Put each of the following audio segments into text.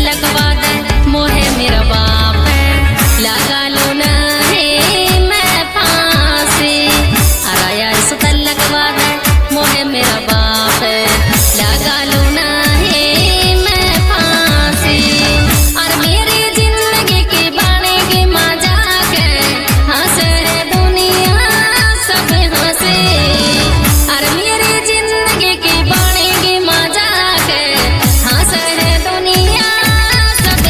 लगवा दे मोहे मेरा बाप है लगा लो नहीं मैं फांसी अरे यार सुतल लगवा दे मोहे मेरा बाप है लगा लो नहीं मैं फांसी और मेरी जिंदगी की बनेगी मजाक हंसे दुनिया सब हंसे और मेरी जिंदगी की बनेगी मजाक हंसे दुनिया सब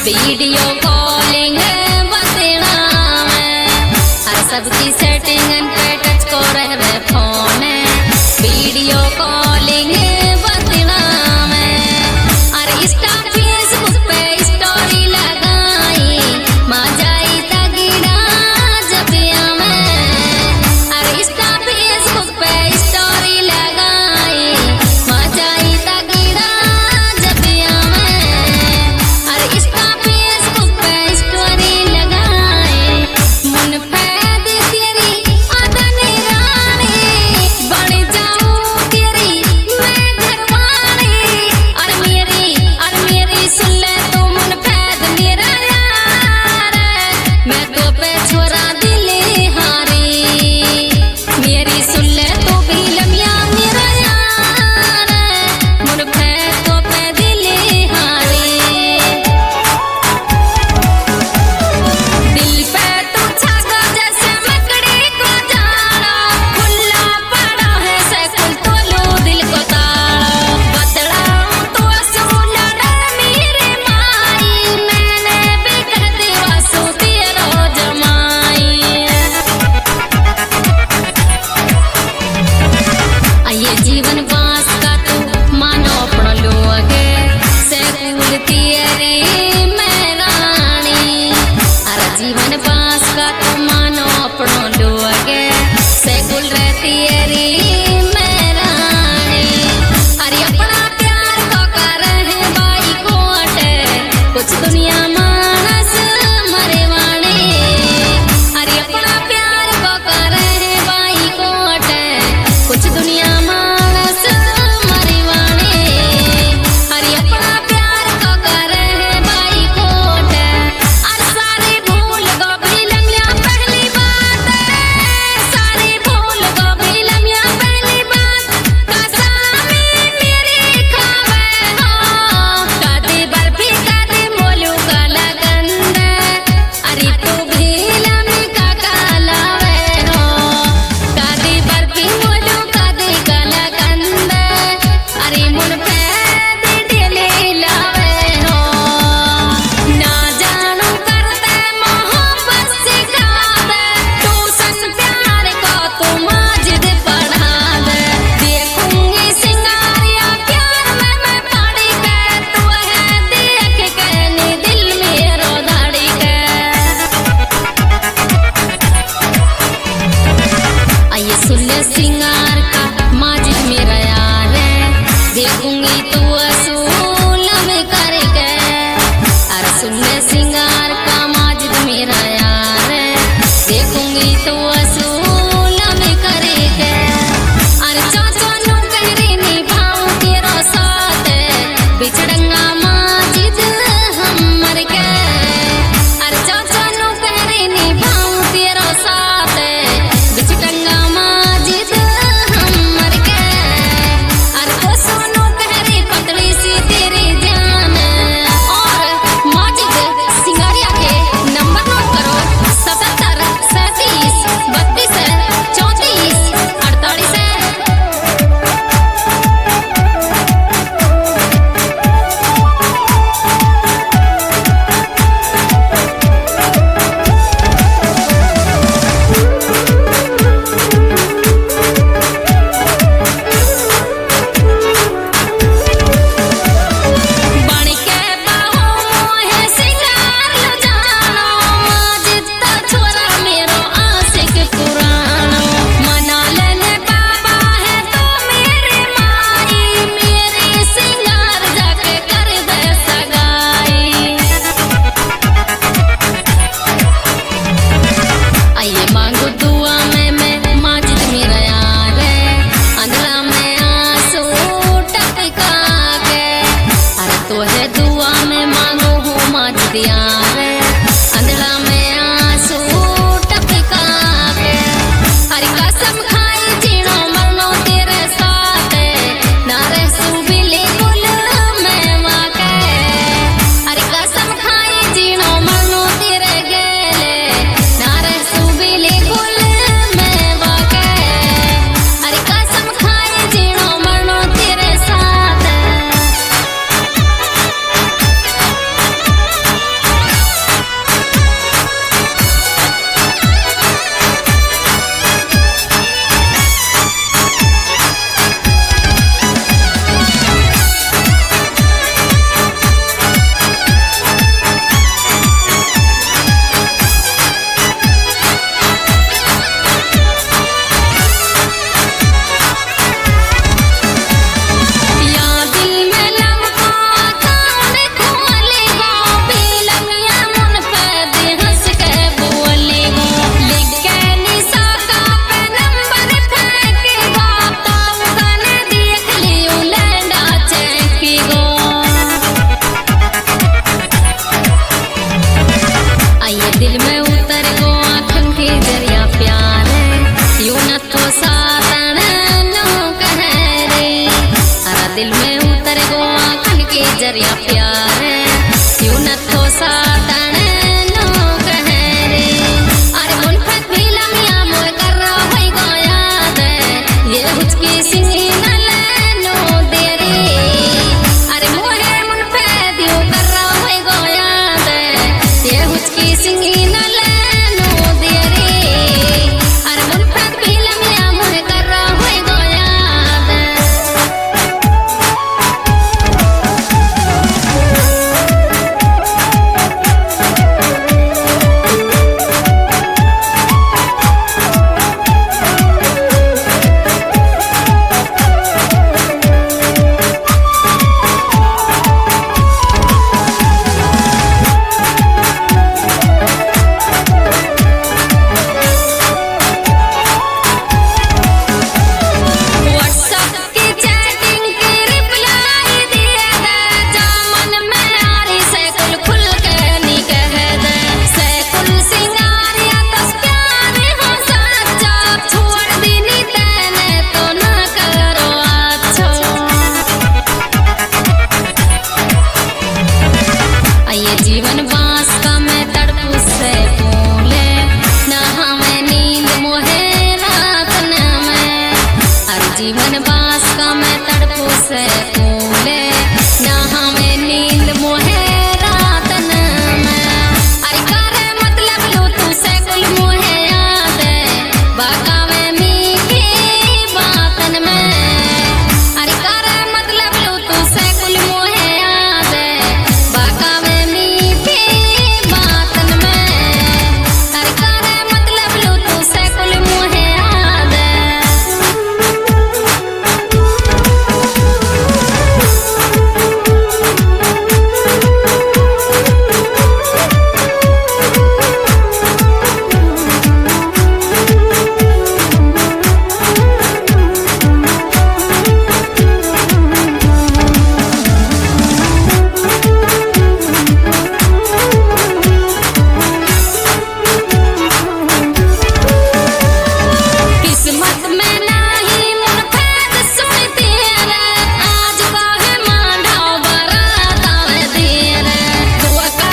वीडियो कॉलिंग बतना में हर सबकी सेटिंग पे टच को रहवे फोन वीडियो कॉलिंग बतना में अरे इंस्टा फेसबुक पे स्टोरी लगाई मजाई तगड़ा जबिया में अरे इंस्टा फेसबुक पे स्टोरी लगाई मजाई तगड़ा जबिया में अरे इंस्टा फेसबुक पे स्टोरी लगाई मुन फैद तेरी अदन रानी बन जाऊं तेरी मैं घरवाली और मेरी सुन ले तू मुन फैद मेरा यार मैं तो पे छोरा दिले हारी मेरी सुन ले तू भी लमिया मेरा यार मुन फैद तो पे दिले हारी दिल पे तू छागा जैसे मकड़ी को जाना खुला पड़ा है सैकुल तोलो दिल को ताड़ा बदला तो असूल मेरे माई मैंने भी कह दी वासु तेरो जमाई ये जीवन बास का तू मानो अपना लोगे सैकुल तेरी मैं रानी अरे जीवन बास का तू मानो अपना लोगे सैकुल रहती तेरी मैं रानी अरे अपना प्यार को कर है बाई कोटे कुछ दुनिया मानस मरे वाणे अरे अपना प्यार को कर है बाई कोटे कुछ दुनिया मानस मरे वाणे अरे अपना प्यार को कर है बाई कोटे अरे सारे भूल गो भी लम्या पहली बात सारे भूल गो भी लम्या पहली बात कसामी मेरी खावे हो कदे बर्फी कदे मोलू का लगंद अरे तू भी लम्या का कालावे हो कदे बर्फी मोलू कदे का लगंद अरे मुन पे दिले लावे हो ना जानू करते मोहब्बत सिखावे ट्यूशन प्यार को तू माजिद पढ़ा दे देखूंगी सिंगारिया प्यार में मैं पड़ी के तू है देख के नी दिल मेरो धड़ी के आइए सुन ले सिंगार का माजिद मेरा यार है देखूंगी तू असूल में करके अरे सुन ले सिंगार का माजिद मेरा यार है देखूंगी तू असूल में करके अरे चाचा नु कहरी निभाऊं तेरा साथ बिछड़ंगा माजिद हम मर के अरे चाचा नु कहरी निभाऊं तेरा साथ बिछड़ंगा माजिद जीवन बास का